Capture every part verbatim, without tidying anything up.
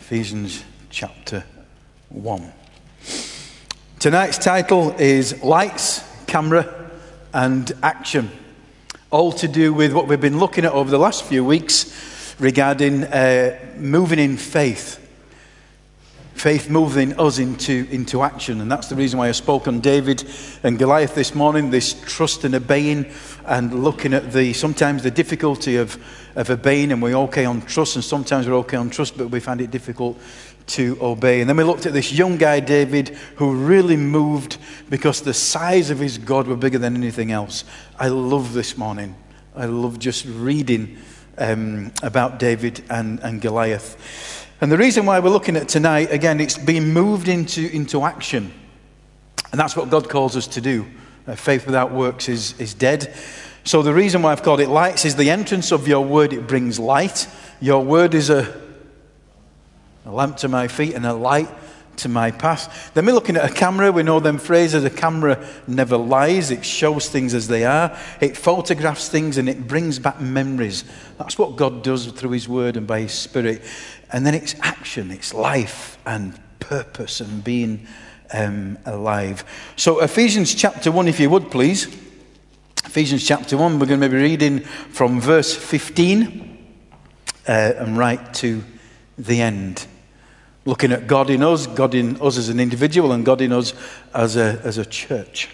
Ephesians chapter one. Tonight's title is Lights, Camera and Action. All to do with what we've been looking at over the last few weeks regarding uh, moving in faith. Faith moving us into, into action. And that's the reason why I spoke on David and Goliath this morning, this trust and obeying, and looking at the sometimes the difficulty of, of obeying, and we're okay on trust, and sometimes we're okay on trust, but we find it difficult to obey. And then we looked at this young guy, David, who really moved because the size of his God were bigger than anything else. I love this morning. I love just reading um, about David and, and Goliath. And the reason why we're looking at tonight, again, it's being moved into, into action. And that's what God calls us to do. Uh, faith without works is, is dead. So the reason why I've called it lights is the entrance of your word, it brings light. Your word is a, a lamp to my feet and a light to my path. Then we're looking at a camera. We know them phrases. A camera never lies. It shows things as they are. It photographs things and it brings back memories. That's what God does through his word and by his spirit. And then it's action. It's life and purpose and being um, alive. So Ephesians chapter one, if you would please. Ephesians chapter one, we're going to be reading from verse fifteen uh, and right to the end. Looking at God in us, God in us as an individual, and God in us as a, as a church.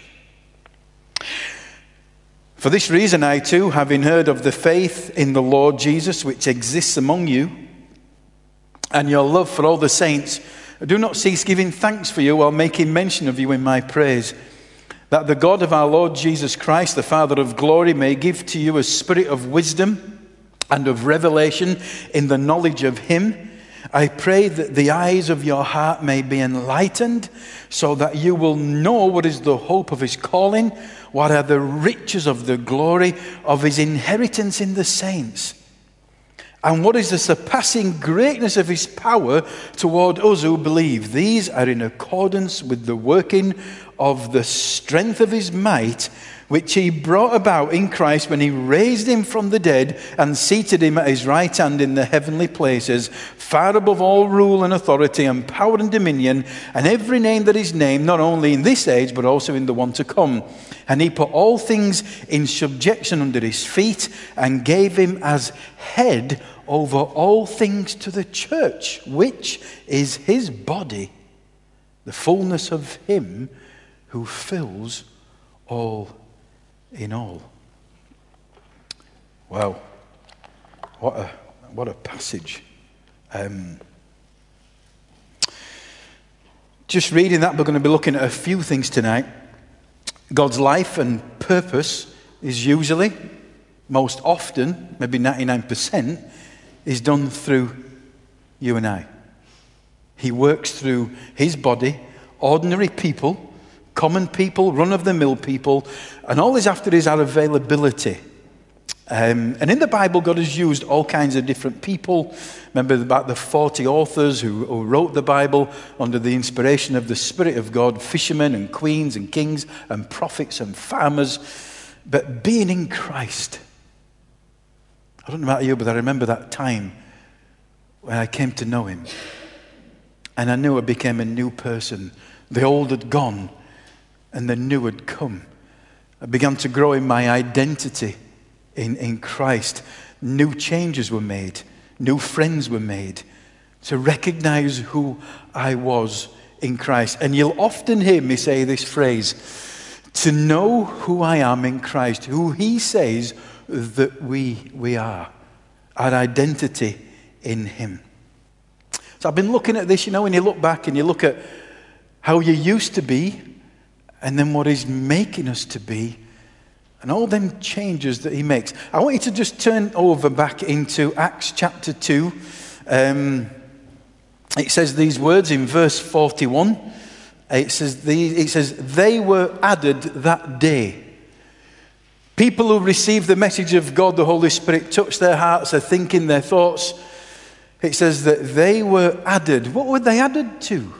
For this reason, I too, having heard of the faith in the Lord Jesus, which exists among you, and your love for all the saints, I do not cease giving thanks for you while making mention of you in my praise, that the God of our Lord Jesus Christ, the Father of glory, may give to you a spirit of wisdom and of revelation in the knowledge of him. I pray that the eyes of your heart may be enlightened, so that you will know what is the hope of his calling, what are the riches of the glory of his inheritance in the saints, and what is the surpassing greatness of his power toward us who believe. These are in accordance with the working of the strength of his might, which he brought about in Christ when he raised him from the dead and seated him at his right hand in the heavenly places, far above all rule and authority and power and dominion, and every name that is named, not only in this age, but also in the one to come. And he put all things in subjection under his feet and gave him as head over all things to the church, which is his body, the fullness of him who fills all in all. Wow, what a what a passage. Um, just reading that, we're going to be looking at a few things tonight. God's life and purpose is usually, most often, maybe ninety-nine percent, is done through you and I. He works through his body, ordinary people, common people, run-of-the-mill people, and all he's after is our availability. Um, and in the Bible, God has used all kinds of different people. Remember about the forty authors who, who wrote the Bible under the inspiration of the Spirit of God, fishermen and queens and kings and prophets and farmers. But being in Christ, I don't know about you, but I remember that time when I came to know him. And I knew I became a new person. The old had gone and the new had come. I began to grow in my identity in, in Christ. New changes were made. New friends were made. To recognize who I was in Christ. And you'll often hear me say this phrase, to know who I am in Christ, who he says that we, we are. Our identity in him. So I've been looking at this, you know, when you look back and you look at how you used to be, and then what he's making us to be, and all them changes that he makes. I want you to just turn over back into Acts chapter two. Um, it says these words in verse forty-one. It says, these, it says, they were added that day. People who received the message of God, the Holy Spirit, touched their hearts, their thinking, their thoughts. It says that they were added. What were they added to?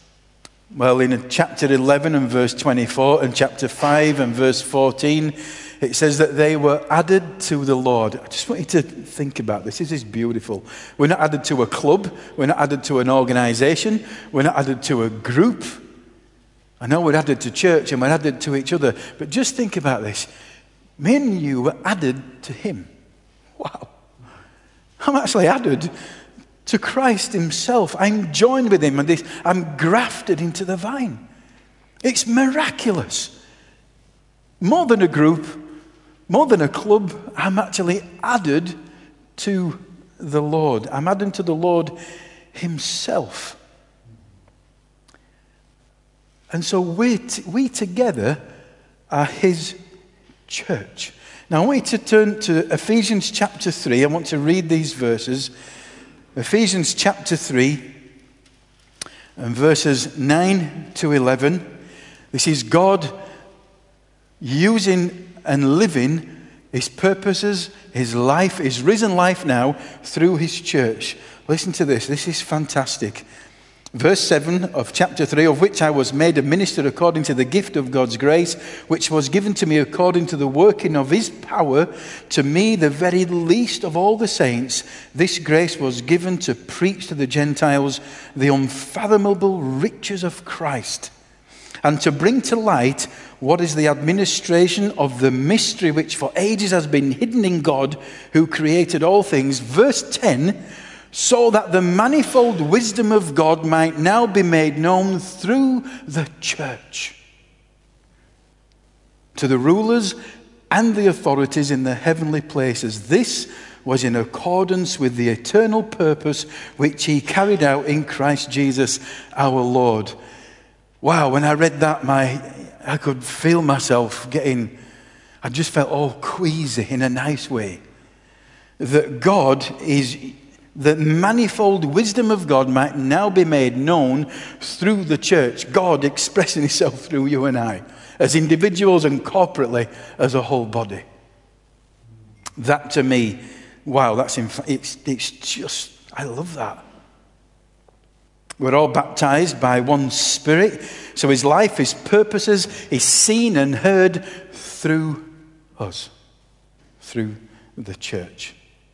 Well, in chapter eleven and verse twenty-four and chapter five and verse fourteen, it says that they were added to the Lord. I just want you to think about this. This is beautiful. We're not added to a club. We're not added to an organization. We're not added to a group. I know we're added to church and we're added to each other, but just think about this. Me and you were added to him. Wow. I'm actually added to Christ himself. I'm joined with him and this, I'm grafted into the vine. It's miraculous. More than a group, more than a club, I'm actually added to the Lord. I'm added to the Lord himself. And so we, t- we together are his church. Now I want you to turn to Ephesians chapter three. I want to read these verses. Ephesians chapter three and verses nine to eleven. This is God using and living his purposes, his life, his risen life now through his church. Listen to this. This is fantastic. Verse seven of chapter three, of which I was made a minister according to the gift of God's grace, which was given to me according to the working of his power, to me, the very least of all the saints. This grace was given to preach to the Gentiles the unfathomable riches of Christ, and to bring to light what is the administration of the mystery which for ages has been hidden in God who created all things. Verse ten, so that the manifold wisdom of God might now be made known through the church to the rulers and the authorities in the heavenly places. This was in accordance with the eternal purpose which he carried out in Christ Jesus our Lord. Wow, when I read that, my I could feel myself getting, I just felt all queasy in a nice way. That God is, the manifold wisdom of God might now be made known through the church. God expressing himself through you and I, as individuals and corporately as a whole body. That to me, wow, that's inf- it's it's just, I love that. We're all baptized by one Spirit. So his life, his purposes is seen and heard through us, through the church.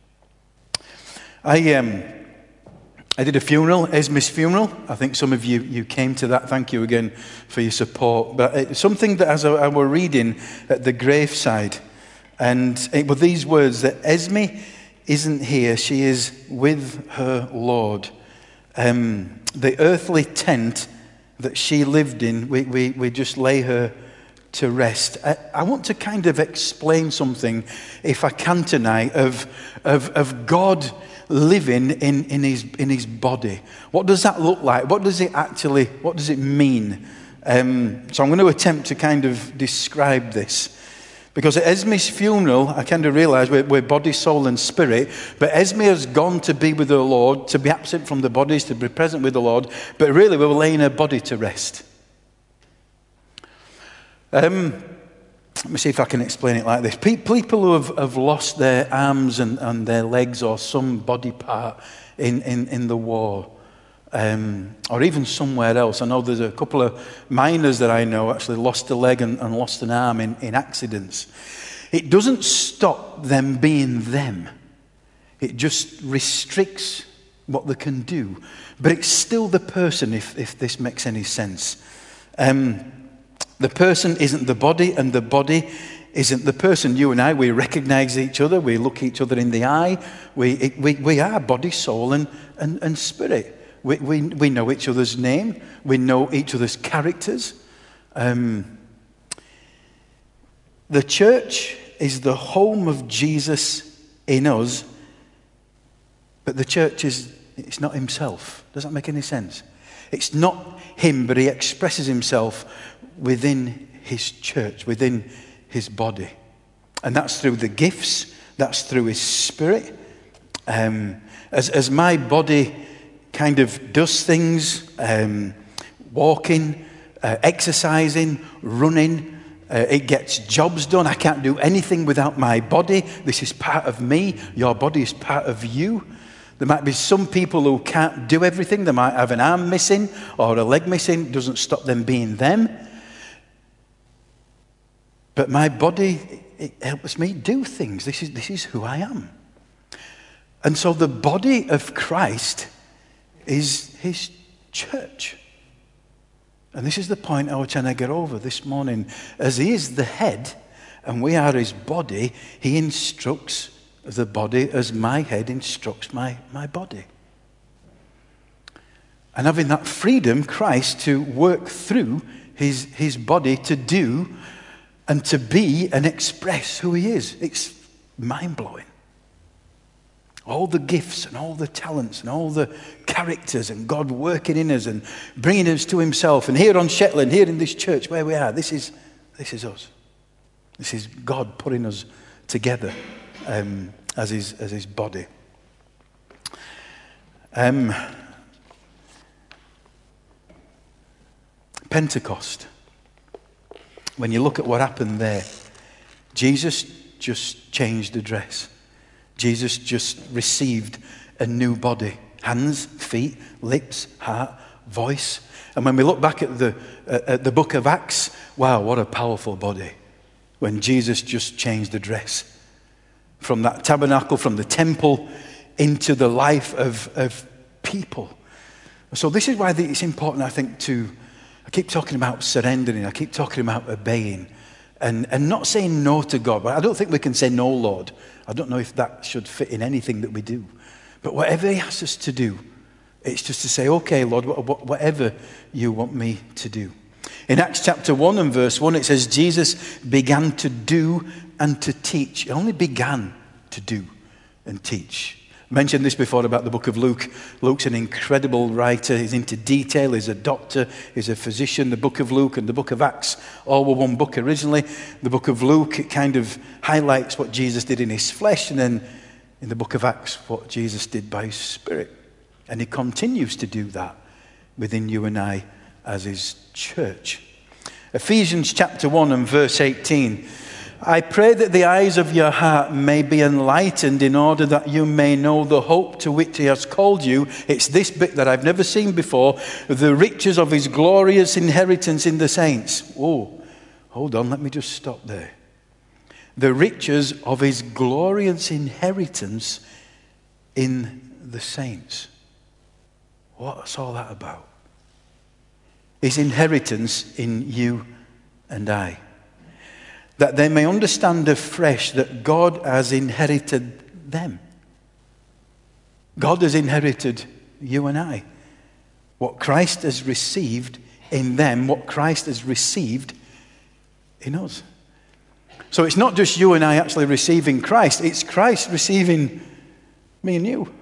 I um, I did a funeral, Esme's funeral. I think some of you, you came to that. Thank you again for your support. But it's something that as I, I were reading at the graveside, and it were these words that Esme isn't here. She is with her Lord. Um, the earthly tent that she lived in, we, we, we just lay her to rest. I, I want to kind of explain something, if I can tonight, of, of, of God living in, in, his, in his body. What does that look like? What does it actually, what does it mean? Um, so I'm going to attempt to kind of describe this. Because at Esme's funeral, I kind of realised we're, we're body, soul and spirit. But Esme has gone to be with the Lord, to be absent from the bodies, to be present with the Lord. But really, we were laying her body to rest. Um, let me see if I can explain it like this. People who have, have lost their arms and, and their legs or some body part in, in, in the war, um, or even somewhere else. I know there's a couple of miners that I know actually lost a leg and, and lost an arm in, in accidents. It doesn't stop them being them. It just restricts what they can do. But it's still the person, if, if this makes any sense. Um, the person isn't the body, and the body isn't the person. You and I, we recognize each other. We look each other in the eye. We, it, we, we are body, soul, and, and, and spirit. We, we, we know each other's name. We know each other's characters. Um, the church is the home of Jesus in us, but the church is, it's not himself. Does that make any sense? It's not him, but he expresses himself within his church, within his body. And that's through the gifts. That's through his spirit. Um, as, as my body kind of does things, um, walking, uh, exercising, running. Uh, it gets jobs done. I can't do anything without my body. This is part of me. Your body is part of you. There might be some people who can't do everything. They might have an arm missing or a leg missing. It doesn't stop them being them. But my body it helps me do things. This is, this is who I am. And so the body of Christ is his church. And this is the point I was trying to get over this morning. As he is the head and we are his body, he instructs the body as my head instructs my, my body. And having that freedom, Christ, to work through his, his body to do and to be and express who he is. It's mind-blowing. All the gifts and all the talents and all the characters and God working in us and bringing us to himself. And here on Shetland, here in this church where we are, this is, this is us. This is God putting us together um, as, his, as his body. Um, Pentecost. When you look at what happened there, Jesus just changed address. Jesus just received a new body. Hands, feet, lips, heart, voice. And when we look back at the, uh, at the book of Acts, wow, what a powerful body. When Jesus just changed address. From that tabernacle, from the temple, into the life of, of people. So this is why it's important, I think, to... I keep talking about surrendering. I keep talking about obeying. And, and not saying no to God. But I don't think we can say no, Lord. I don't know if that should fit in anything that we do. But whatever he asks us to do, it's just to say, okay, Lord, whatever you want me to do. In Acts chapter one and verse one, it says, Jesus began to do and to teach. He only began to do and teach. I mentioned this before about the book of Luke. Luke's an incredible writer. He's into detail. He's a doctor. He's a physician. The book of Luke and the book of Acts all were one book originally. The book of Luke, it kind of highlights what Jesus did in his flesh. And then in the book of Acts, what Jesus did by his Spirit. And he continues to do that within you and I as his church. Ephesians chapter one and verse eighteen. I pray that the eyes of your heart may be enlightened in order that you may know the hope to which he has called you. It's this bit that I've never seen before. The riches of his glorious inheritance in the saints. Oh, hold on, let me just stop there. The riches of his glorious inheritance in the saints. What's all that about? His inheritance in you and I. That they may understand afresh that God has inherited them. God has inherited you and I. What Christ has received in them, what Christ has received in us. So it's not just you and I actually receiving Christ, it's Christ receiving me and you.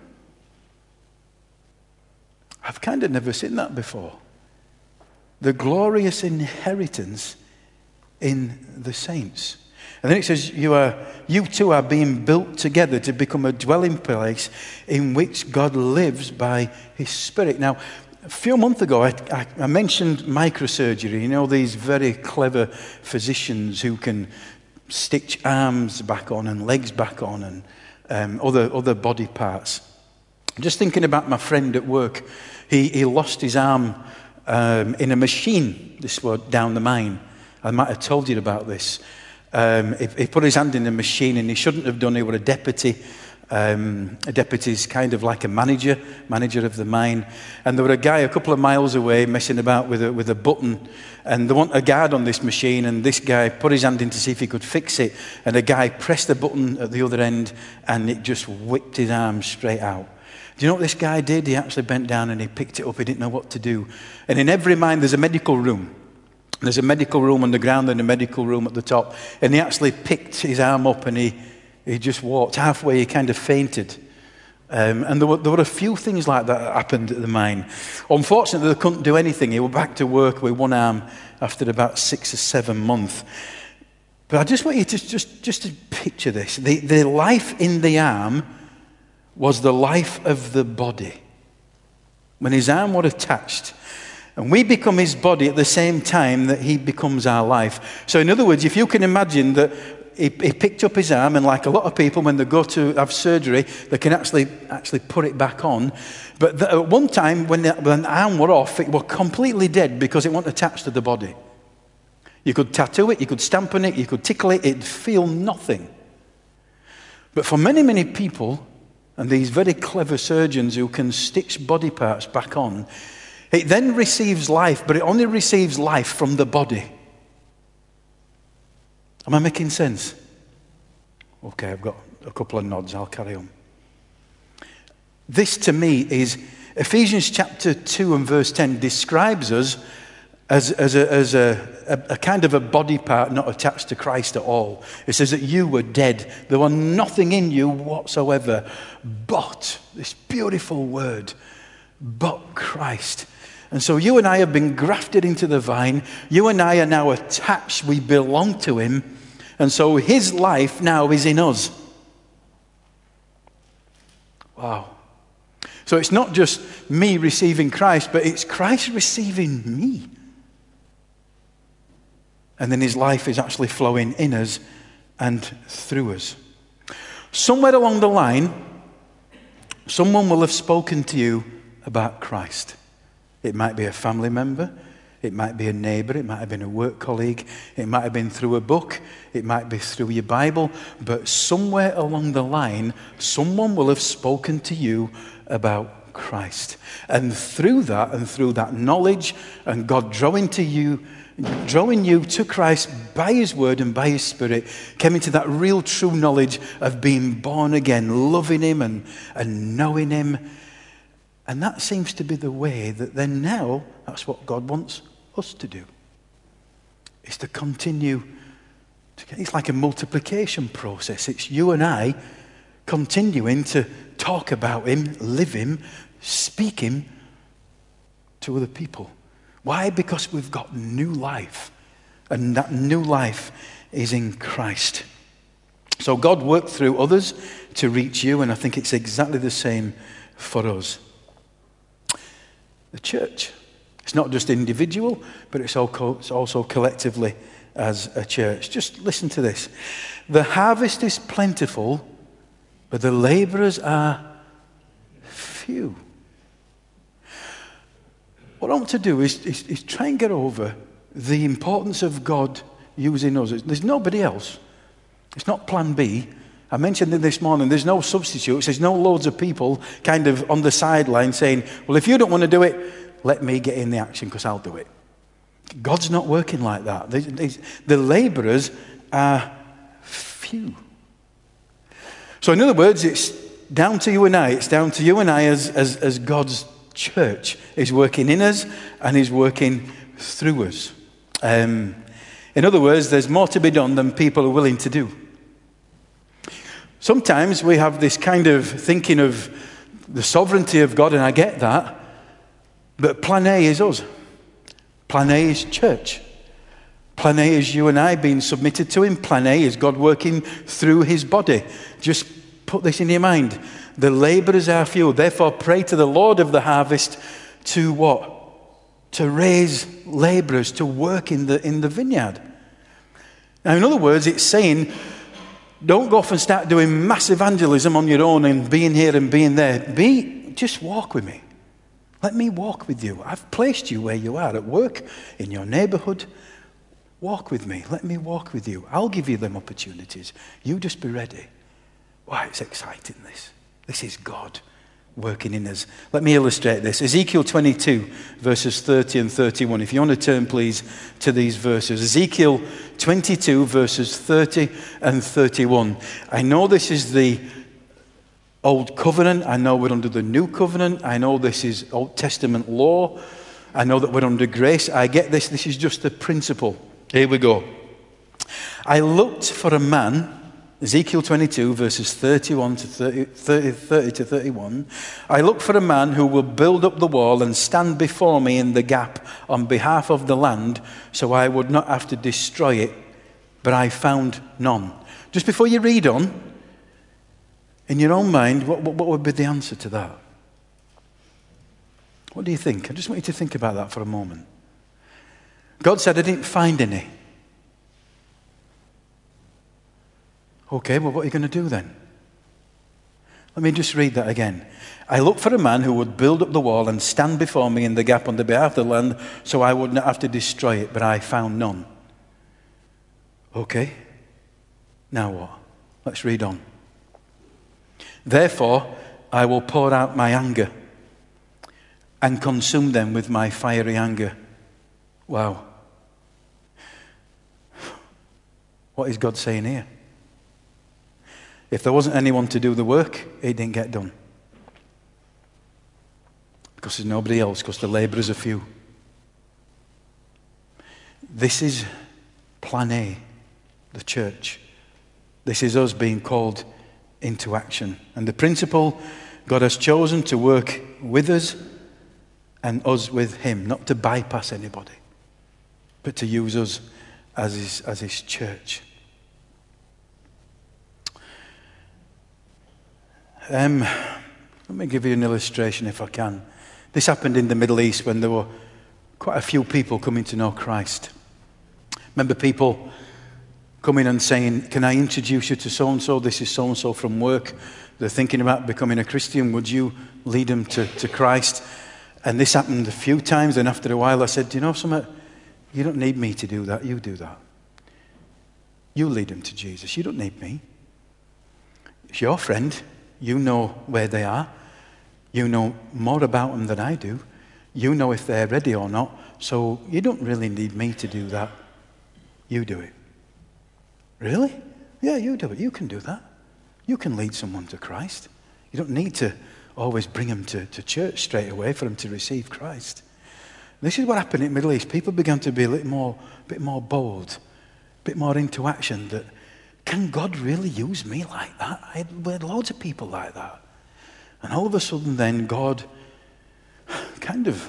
I've kind of never seen that before. The glorious inheritance in the saints. And then it says, you are, you two are being built together to become a dwelling place in which God lives by his Spirit. Now, a few months ago, I, I, I mentioned microsurgery. You know, these very clever physicians who can stitch arms back on and legs back on and um, other, other body parts. Just thinking about my friend at work. He, he lost his arm um, in a machine, this was down the mine. I might have told you about this. Um, he, he put his hand in the machine and he shouldn't have done. He was a deputy. Um, a deputy's kind of like a manager, manager of the mine. And there was a guy a couple of miles away messing about with a, with a button. And they want a guard on this machine. And this guy put his hand in to see if he could fix it. And a guy pressed the button at the other end and it just whipped his arm straight out. Do you know what this guy did? He actually bent down and he picked it up. He didn't know what to do. And in every mine there's a medical room. There's a medical room on the ground and a medical room at the top. And he actually picked his arm up and he, he just walked. Halfway, he kind of fainted. Um, and there were, there were a few things like that that happened at the mine. Unfortunately, they couldn't do anything. He was back to work with one arm after about six or seven months. But I just want you to just, just to picture this. The, the life in the arm was the life of the body. When his arm was attached, and we become his body at the same time that he becomes our life. So in other words, if you can imagine that he, he picked up his arm, and like a lot of people, when they go to have surgery, they can actually actually put it back on. But the, at one time, when the, when the arm was off, it was completely dead because it wasn't attached to the body. You could tattoo it, you could stamp on it, you could tickle it, it'd feel nothing. But for many, many people, and these very clever surgeons who can stitch body parts back on, it then receives life, but it only receives life from the body. Am I making sense? Okay, I've got a couple of nods, I'll carry on. This to me is, Ephesians chapter two and verse ten describes us as, as, a, as a, a, a kind of a body part not attached to Christ at all. It says that you were dead. There was nothing in you whatsoever but, this beautiful word, but Christ. And so you and I have been grafted into the vine. You and I are now attached. We belong to him. And so his life now is in us. Wow. So it's not just me receiving Christ, but it's Christ receiving me. And then his life is actually flowing in us and through us. Somewhere along the line, someone will have spoken to you about Christ. It might be a family member. It might be a neighbor. It might have been a work colleague. It might have been through a book. It might be through your Bible. But somewhere along the line, someone will have spoken to you about Christ. And through that, and through that knowledge, and God drawing to you, drawing you to Christ by his word and by his spirit, came into that real true knowledge of being born again, loving him and, and knowing him. And that seems to be the way that then now, that's what God wants us to do. Is to continue, to, it's like a multiplication process. It's you and I continuing to talk about him, live him, speak him to other people. Why? Because we've got new life. And that new life is in Christ. So God worked through others to reach you, and I think it's exactly the same for us. The church. It's not just individual, but it's also collectively as a church. Just listen to this. The harvest is plentiful, but the laborers are few. What I want to do is, is, is try and get over the importance of God using us. There's nobody else. It's not plan B. I mentioned it this morning, there's no substitutes. There's no loads of people kind of on the sideline saying, well, if you don't want to do it, let me get in the action because I'll do it. God's not working like that. The laborers are few. So in other words, it's down to you and I. It's down to you and I as, as, as God's church is working in us and is working through us. Um, in other words, there's more to be done than people are willing to do. Sometimes we have this kind of thinking of the sovereignty of God, and I get that, but plan A is us. Plan A is church. Plan A is you and I being submitted to him. Plan A is God working through his body. Just put this in your mind. The laborers are few. Therefore, pray to the Lord of the harvest to what? To raise laborers to work in the, in the vineyard. Now, in other words, it's saying, don't go off and start doing mass evangelism on your own and being here and being there. Be, just walk with me. Let me walk with you. I've placed you where you are, at work, in your neighborhood. Walk with me. Let me walk with you. I'll give you them opportunities. You just be ready. Why, it's exciting, this. This is God working in us. Let me illustrate this. Ezekiel twenty-two, verses thirty and thirty-one. If you want to turn, please, to these verses. Ezekiel twenty-two, verses thirty and thirty-one. I know this is the Old Covenant. I know we're under the New Covenant. I know this is Old Testament law. I know that we're under grace. I get this. This is just the principle. Here we go. I looked for a man, Ezekiel twenty-two, verses thirty-one to thirty, thirty, thirty to thirty-one. I looked for a man who will build up the wall and stand before me in the gap on behalf of the land, so I would not have to destroy it, but I found none. Just before you read on, in your own mind, what, what, what would be the answer to that? What do you think? I just want you to think about that for a moment. God said, I didn't find any. Okay, well, what are you going to do then? Let me just read that again. I looked for a man who would build up the wall and stand before me in the gap on the behalf of the land, so I would not have to destroy it, but I found none. Okay, now what? Let's read on. Therefore, I will pour out my anger and consume them with my fiery anger. Wow. What is God saying here? If there wasn't anyone to do the work, it didn't get done. Because there's nobody else, because the labourers are few. This is plan A, the church. This is us being called into action. And the principle, God has chosen to work with us and us with him, not to bypass anybody, but to use us as his, as his church. Um, let me give you an illustration if I can. This happened in the Middle East when there were quite a few people coming to know Christ. Remember people coming and saying, can I introduce you to so-and-so? This is so-and-so from work. They're thinking about becoming a Christian. Would you lead them to, to Christ? And this happened a few times. And after a while I said, do you know something? You don't need me to do that. You do that. You lead them to Jesus. You don't need me. It's your friend. You know where they are. You know more about them than I do. You know if they're ready or not. So you don't really need me to do that. You do it. Really? Yeah, you do it. You can do that. You can lead someone to Christ. You don't need to always bring them to, to church straight away for them to receive Christ. This is what happened in the Middle East. People began to be a little more, a bit more bold, a bit more into action. That, can God really use me like that? I had, we had loads of people like that. And all of a sudden then God kind of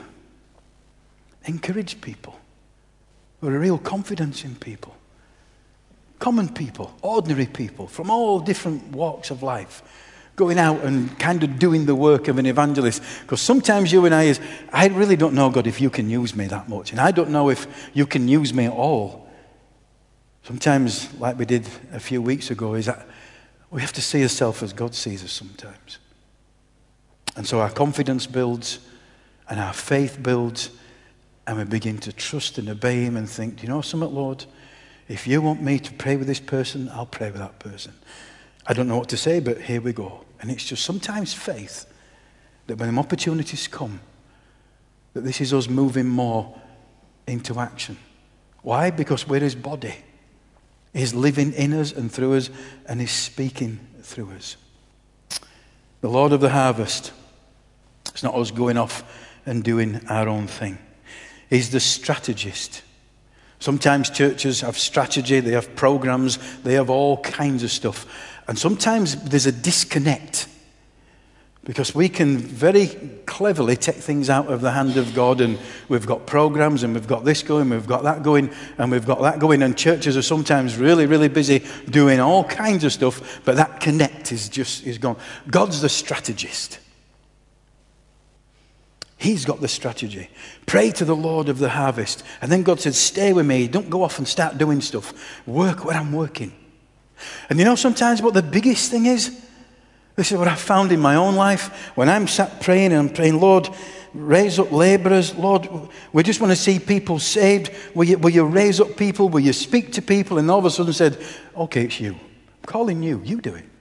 encouraged people. There was a real confidence in people. Common people, ordinary people from all different walks of life, going out and kind of doing the work of an evangelist. Because sometimes you and I is, I really don't know, God, if you can use me that much. And I don't know if you can use me at all. Sometimes, like we did a few weeks ago, is that we have to see ourselves as God sees us sometimes. And so our confidence builds and our faith builds and we begin to trust and obey him and think, do you know something, Lord? If you want me to pray with this person, I'll pray with that person. I don't know what to say, but here we go. And it's just sometimes faith that when opportunities come, that this is us moving more into action. Why? Because we're his body. He's living in us and through us, and he's speaking through us. The Lord of the harvest. It's not us going off and doing our own thing. He's the strategist. Sometimes churches have strategy, they have programs, they have all kinds of stuff. And sometimes there's a disconnect. Because we can very cleverly take things out of the hand of God, and we've got programs and we've got this going, we've got that going, and we've got that going. And churches are sometimes really, really busy doing all kinds of stuff, but that connect is just is gone. God's the strategist. He's got the strategy. Pray to the Lord of the harvest. And then God said, stay with me. Don't go off and start doing stuff. Work where I'm working. And you know sometimes what the biggest thing is? This is what I've found in my own life. When I'm sat praying and I'm praying, Lord, raise up laborers. Lord, we just want to see people saved. Will you, will you raise up people? Will you speak to people? And all of a sudden said, okay, it's you. I'm calling you. You do it.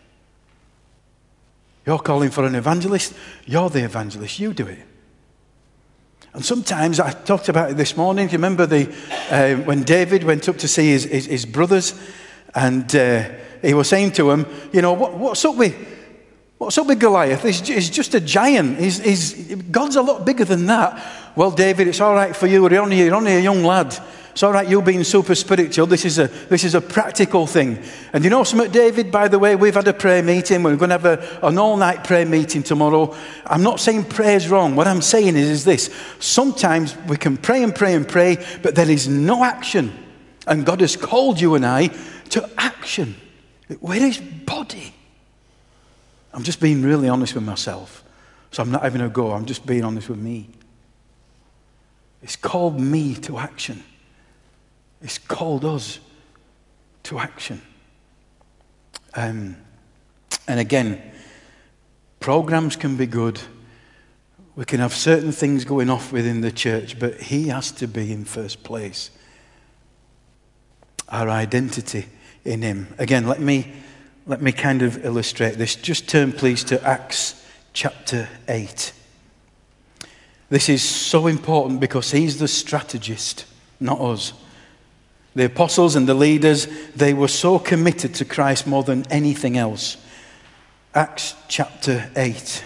You're calling for an evangelist. You're the evangelist. You do it. And sometimes, I talked about it this morning. Do you remember the, uh, when David went up to see his, his, his brothers, and uh, he was saying to them, you know, what, what's up with what's up with Goliath? He's, he's just a giant. He's, he's, God's a lot bigger than that. Well, David, it's all right for you. You're only, you're only a young lad. It's all right, you being super spiritual. This is a this is a practical thing. And you know something, David, by the way, we've had a prayer meeting. We're going to have a, an all-night prayer meeting tomorrow. I'm not saying prayer's wrong. What I'm saying is, is this. Sometimes we can pray and pray and pray, but there is no action. And God has called you and I to action. We're his body. I'm just being really honest with myself. So I'm not having a go. I'm just being honest with me. It's called me to action. It's called us to action. Um, and again, programs can be good. We can have certain things going off within the church, but he has to be in first place. our identity in him. Again, let me, let me kind of illustrate this. Just turn, please, to Acts chapter eight. This is so important because he's the strategist, not us. The apostles and the leaders, they were so committed to Christ more than anything else. Acts chapter eight.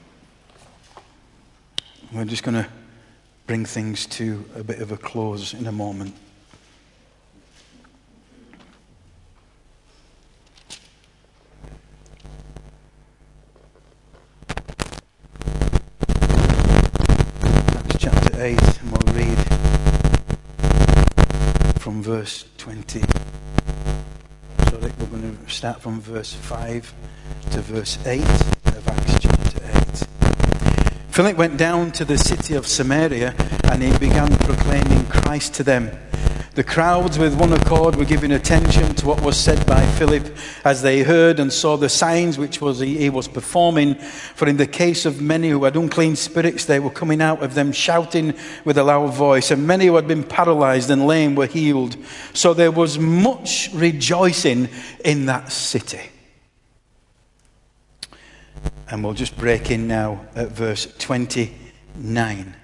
We're just going to bring things to a bit of a close in a moment. Acts chapter eight, and we'll read from verse twenty. Sorry, we're going to start from verse five to verse eight of Acts chapter eight. Philip went down to the city of Samaria, and he began proclaiming Christ to them. The crowds with one accord were giving attention to what was said by Philip as they heard and saw the signs which was he, he was performing. For in the case of many who had unclean spirits, they were coming out of them shouting with a loud voice, and many who had been paralyzed and lame were healed. So there was much rejoicing in that city. And we'll just break in now at verse twenty-nine.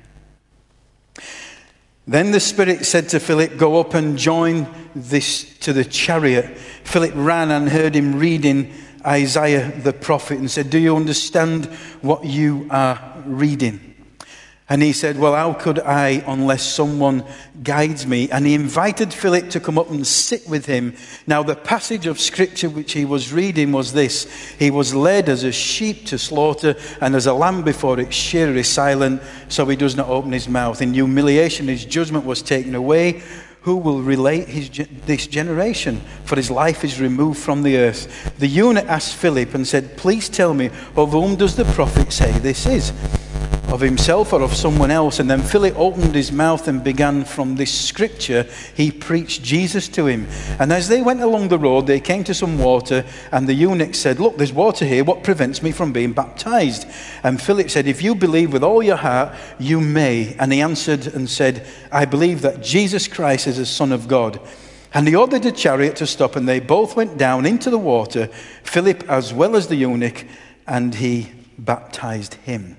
Then the Spirit said to Philip, "Go up and join this to the chariot." Philip ran and heard him reading Isaiah the prophet and said, "Do you understand what you are reading?" And he said, "Well, how could I unless someone guides me?" And he invited Philip to come up and sit with him. Now the passage of scripture which he was reading was this: "He was led as a sheep to slaughter, and as a lamb before its shearer is silent, so he does not open his mouth. In humiliation his judgment was taken away. Who will relate his, this generation? For his life is removed from the earth." The eunuch asked Philip and said, "Please tell me, of whom does the prophet say this is? Of himself or of someone else?" And then Philip opened his mouth and began from this scripture. He preached Jesus to him. And as they went along the road, they came to some water, and the eunuch said, "Look, there's water here. What prevents me from being baptized?" And Philip said, "If you believe with all your heart, you may." And he answered and said, "I believe that Jesus Christ is the Son of God." And he ordered the chariot to stop, and they both went down into the water, Philip as well as the eunuch, and he baptized him.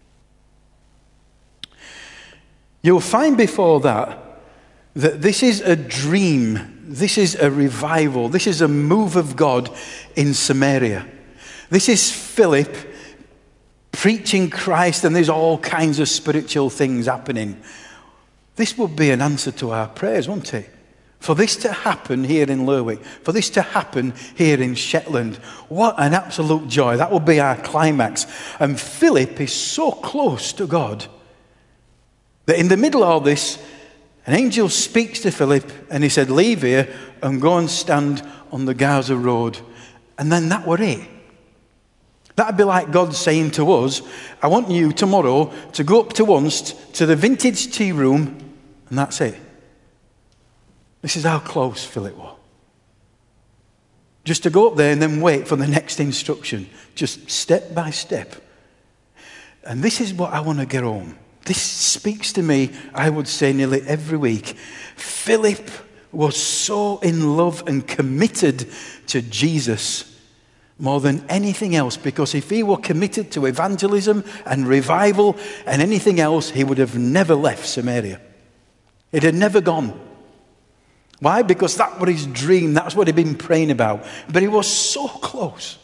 You'll find before that that this is a dream, this is a revival, this is a move of God in Samaria. This is Philip preaching Christ, and there's all kinds of spiritual things happening. This would be an answer to our prayers, wouldn't it? For this to happen here in Lerwick, for this to happen here in Shetland, what an absolute joy. That would be our climax. And Philip is so close to God that in the middle of all this, an angel speaks to Philip, and he said, "Leave here and go and stand on the Gaza Road." And then that were it. That'd be like God saying to us, "I want you tomorrow to go up to Unst to the vintage tea room," and that's it. This is how close Philip was. Just to go up there and then wait for the next instruction, just step by step. And this is what I want to get home. This speaks to me, I would say, nearly every week. Philip was so in love and committed to Jesus more than anything else, because if he were committed to evangelism and revival and anything else, he would have never left Samaria. It had never gone. Why? Because that was his dream. That's what he'd been praying about. But he was so close.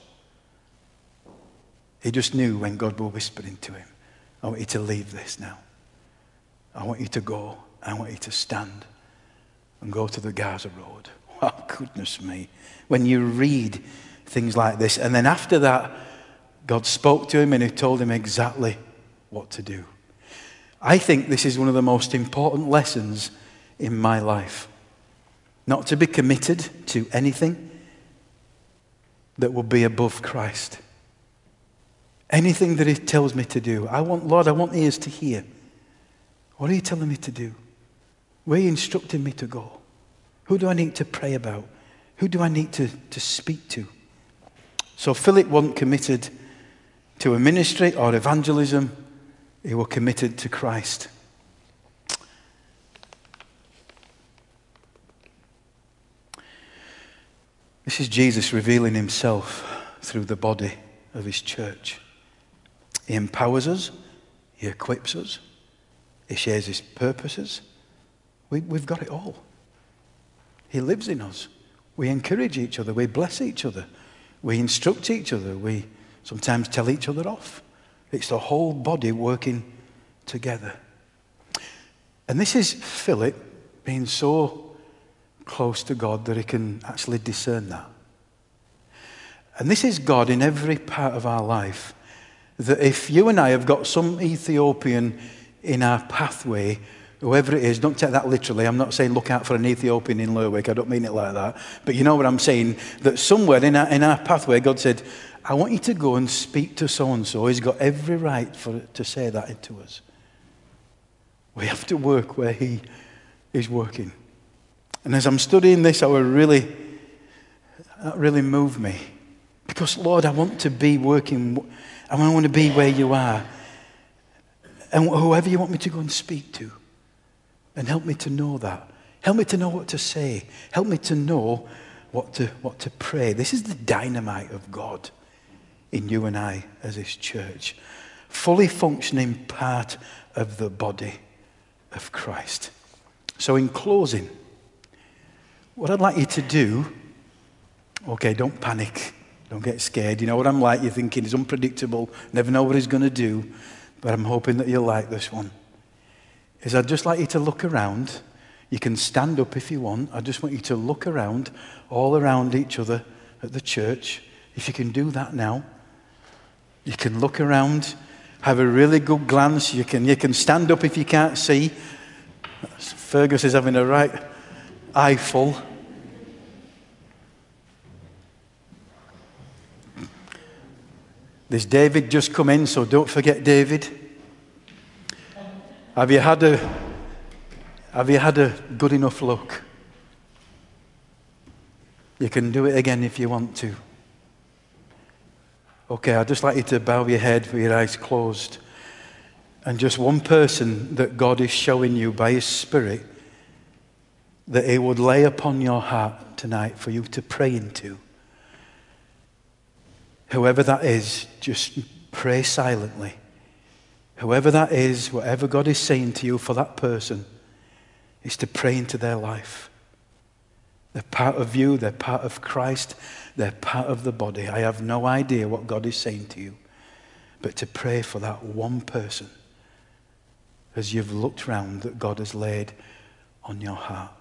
He just knew when God was whispering to him, "I want you to leave this now. I want you to go. I want you to stand and go to the Gaza Road." Oh, goodness me. When you read things like this, and then after that, God spoke to him and he told him exactly what to do. I think this is one of the most important lessons in my life. Not to be committed to anything that will be above Christ. Anything that he tells me to do. I want, Lord, I want ears to hear. What are you telling me to do? Where are you instructing me to go? Who do I need to pray about? Who do I need to, to speak to? So Philip wasn't committed to a ministry or evangelism. He was committed to Christ. This is Jesus revealing himself through the body of his church. He empowers us. He equips us. He shares his purposes. We, we've got it all. He lives in us. We encourage each other. We bless each other. We instruct each other. We sometimes tell each other off. It's the whole body working together. And this is Philip being so close to God that he can actually discern that. And this is God in every part of our life. That if you and I have got some Ethiopian in our pathway, whoever it is, don't take that literally. I'm not saying look out for an Ethiopian in Lerwick. I don't mean it like that. But you know what I'm saying? That somewhere in our, in our pathway, God said, I want you to go and speak to so-and-so. He's got every right for to say that to us. We have to work where he is working. And as I'm studying this, it really, that really moved me. Because, Lord, I want to be working, I want to be where you are. And whoever you want me to go and speak to. And help me to know that. Help me to know what to say. Help me to know what to, what to pray. This is the dynamite of God in you and I as his church. Fully functioning part of the body of Christ. So in closing, what I'd like you to do, okay, don't panic. Don't get scared. You know what I'm like. You're thinking it's unpredictable. Never know what he's going to do. But I'm hoping that you'll like this one. Is I'd just like you to look around. You can stand up if you want. I just want you to look around, all around each other at the church. If you can do that now. You can look around, have a really good glance. You can, you can stand up if you can't see. Fergus is having a right eyeful. There's David just come in, so don't forget David. Have you had a have you had a good enough look? You can do it again if you want to. Okay, I'd just like you to bow your head with your eyes closed. And just one person that God is showing you by his Spirit that he would lay upon your heart tonight for you to pray into. Whoever that is, just pray silently. Whoever that is, whatever God is saying to you for that person, is to pray into their life. They're part of you, they're part of Christ, they're part of the body. I have no idea what God is saying to you, but to pray for that one person as you've looked round that God has laid on your heart.